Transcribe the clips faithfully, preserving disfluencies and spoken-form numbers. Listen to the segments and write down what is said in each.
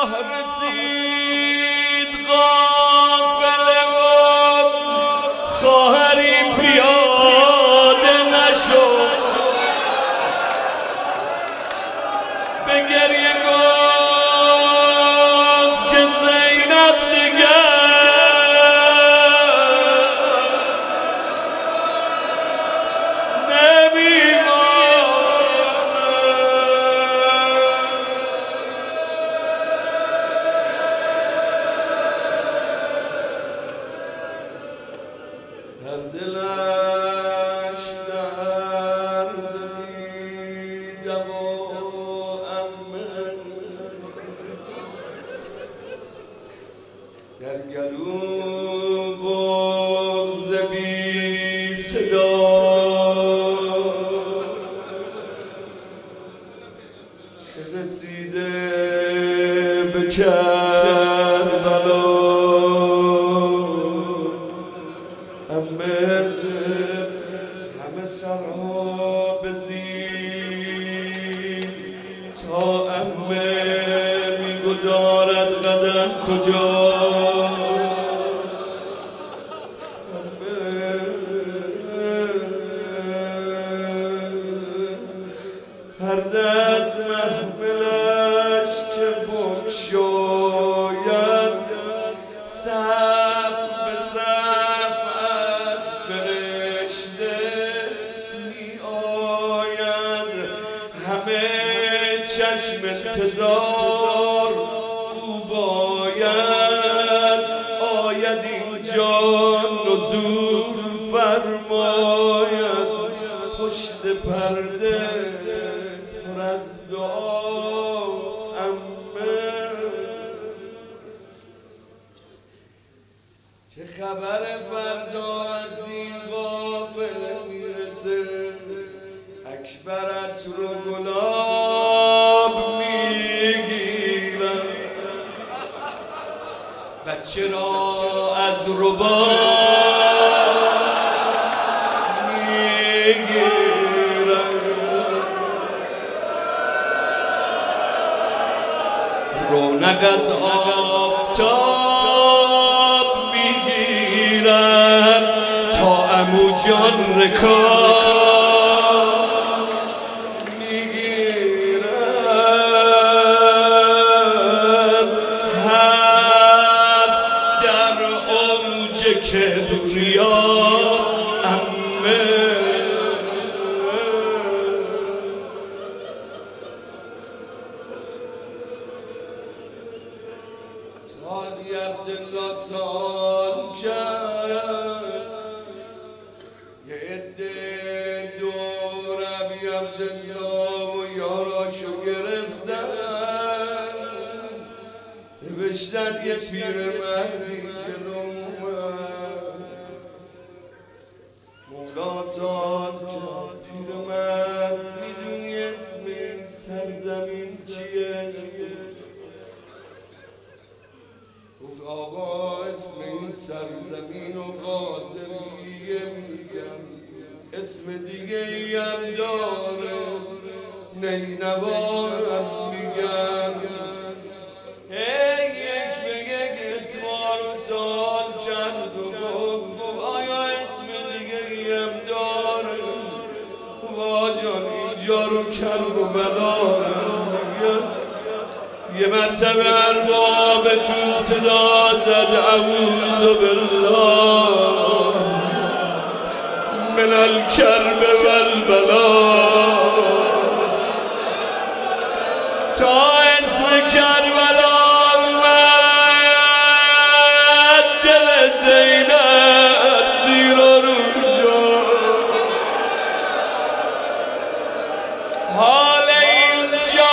راه رسید قافله و خواهری پیاده نشد به گریه گفت که زینب دیگر هر دلش درد دیدم و امن در گلو بغض بی صدا که رسیده به کربلا همه سرها بزیر تا عمه میگذارد قدم کجا هر دست محفلش که بگشاید صف به صف از فرشته می آید همه چشم انتظار او باید آید اینجا نزول فرماید پشت پرده پر از دعا عمه چه خبر فردا وقتی قافله میرسه اکبرت رو گلاب میگیرن بچه را از رباب میگیرن رونق از آفتاب میگیرن تا عمو جان رکاب میگیرن هست در اوج کبریا عمه حالی عبدالله سال کرد یه عده دور ابی عبدالله و یاراشو گرفتن نوشتن یه پیر مردی جلو اومد مولا سال کرد پیر مرد میدونی اسم این سرزمین چیه؟ گفت آقا اسم این سرزمین و قاضریه میگم اسم دیگه ای هم داره نینوا هم میگم هی یک به یک اسمار سال چند و گفت آیا اسم دیگه ای هم داره واجان اینجا رو کرب و بلا یه مرتبه اربابتون صدا زد اعوذ بالله من الکرب والبلا تا اسم کربلا اومد دل زینب زیر و رو شد حال اینجا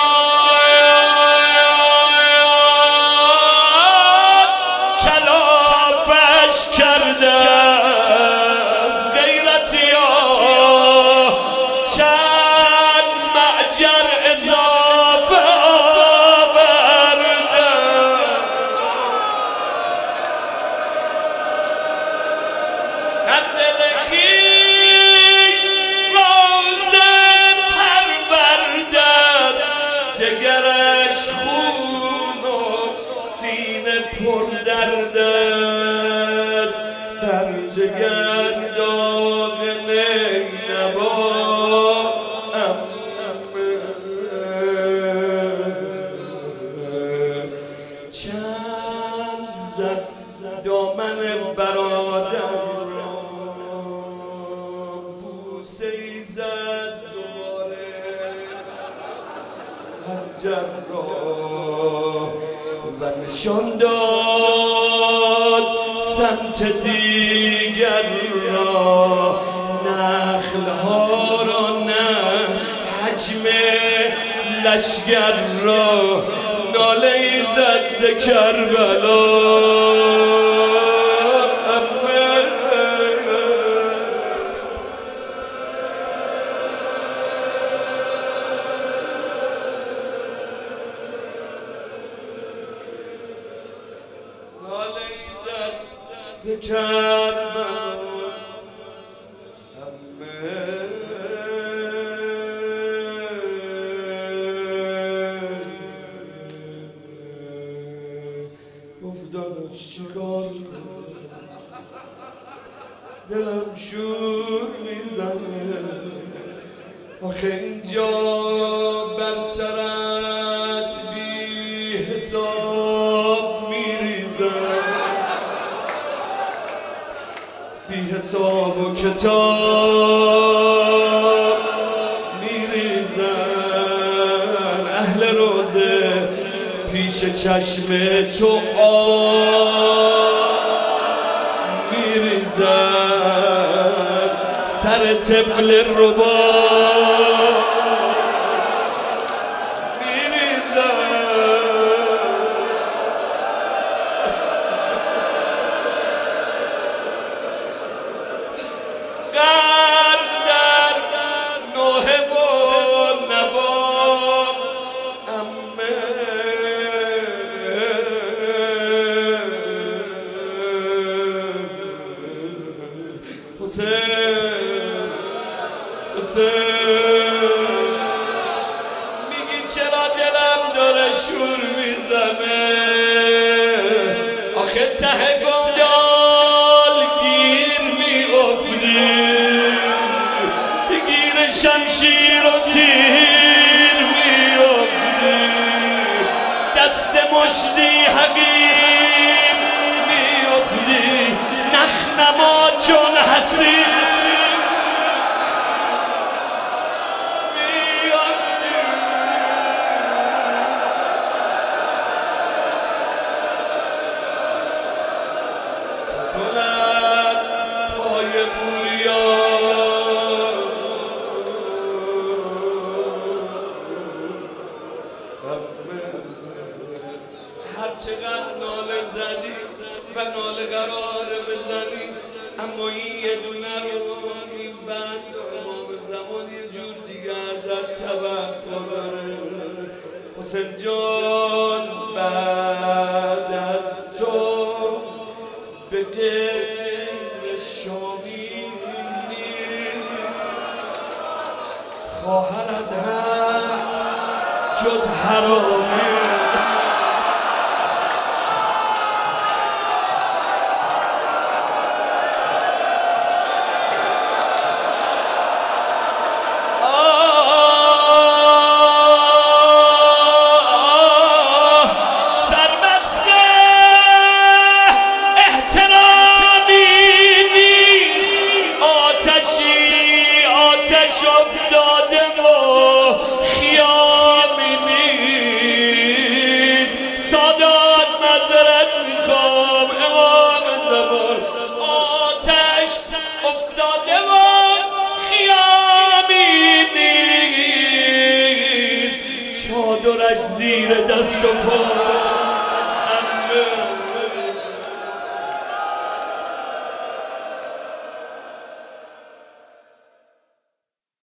دل خویش روزن پرور حجر را و نشان داد سمت دیگر را، نخل ها را نه حجم لشگر را، ناله ای زد ز کربلا. ناله ای زد ز کربلا. افتادش چیکار دلم شور میزنه، آخه اینجا بر سرت بی حساب میریزن، بی حساب و کتاب میریزن. اهل روزه پیش چشم تو آب میریزن، سر طفل ربا میگی چرا دلم داره شور میزنه، آخه ته گودال گیر میافتی، گیر شمشیر و تیر میافتی، دست مشتی حقیر میافتی، نخنما چون حسین چقدر ناله زدی و ناله قراره بزنی، اما این یه دونه رو این بند و امام زمان یه جور دیگه ازت توقع داره. حسین جان بعد از تو به غیر شامی نیست، خواهرت هست جز حرامی. چادرش زیر دست و پا